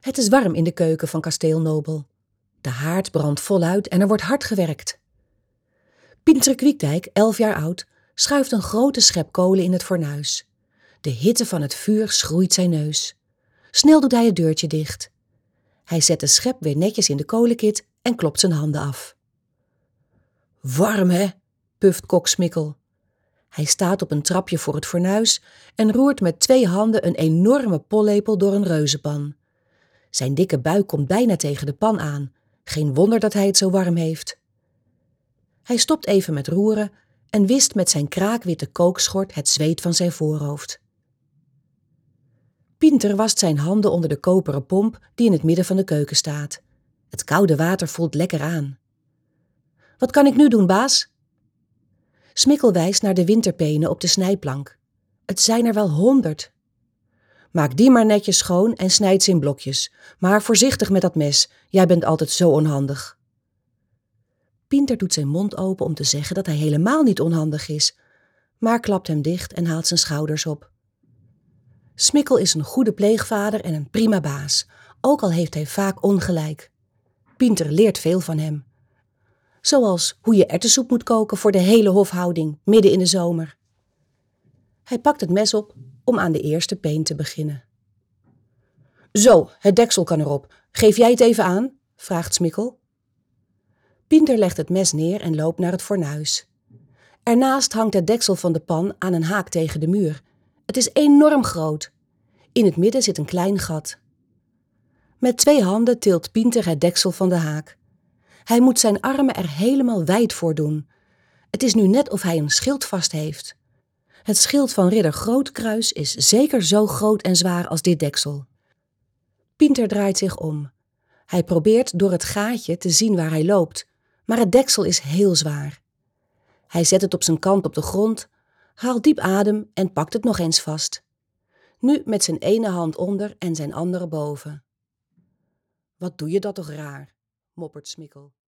Het is warm in de keuken van kasteel Nobel. De haard brandt voluit en er wordt hard gewerkt. Pieter Kwiekdijk, 11 jaar oud, schuift een grote schep kolen in het fornuis. De hitte van het vuur schroeit zijn neus. Snel doet hij het deurtje dicht. Hij zet de schep weer netjes in de kolenkit en klopt zijn handen af. Warm, hè? Puft kok Smikkel. Hij staat op een trapje voor het fornuis en roert met 2 handen een enorme pollepel door een reuzenpan. Zijn dikke buik komt bijna tegen de pan aan. Geen wonder dat hij het zo warm heeft. Hij stopt even met roeren en wist met zijn kraakwitte kookschort het zweet van zijn voorhoofd. Pieter wast zijn handen onder de koperen pomp die in het midden van de keuken staat. Het koude water voelt lekker aan. Wat kan ik nu doen, baas? Smikkel wijst naar de winterpenen op de snijplank. Het zijn er wel 100. Maak die maar netjes schoon en snijd ze in blokjes. Maar voorzichtig met dat mes, jij bent altijd zo onhandig. Pieter doet zijn mond open om te zeggen dat hij helemaal niet onhandig is, maar klapt hem dicht en haalt zijn schouders op. Smikkel is een goede pleegvader en een prima baas, ook al heeft hij vaak ongelijk. Pieter leert veel van hem. Zoals hoe je erwtensoep moet koken voor de hele hofhouding, midden in de zomer. Hij pakt het mes op om aan de eerste peen te beginnen. Zo, het deksel kan erop. Geef jij het even aan? Vraagt Smikkel. Pieter legt het mes neer en loopt naar het fornuis. Ernaast hangt het deksel van de pan aan een haak tegen de muur. Het is enorm groot. In het midden zit een klein gat. Met 2 handen tilt Pieter het deksel van de haak. Hij moet zijn armen er helemaal wijd voor doen. Het is nu net of hij een schild vast heeft. Het schild van ridder Grootkruis is zeker zo groot en zwaar als dit deksel. Pieter draait zich om. Hij probeert door het gaatje te zien waar hij loopt, maar het deksel is heel zwaar. Hij zet het op zijn kant op de grond, haalt diep adem en pakt het nog eens vast. Nu met zijn ene hand onder en zijn andere boven. Wat doe je dat toch raar, moppert Smikkel.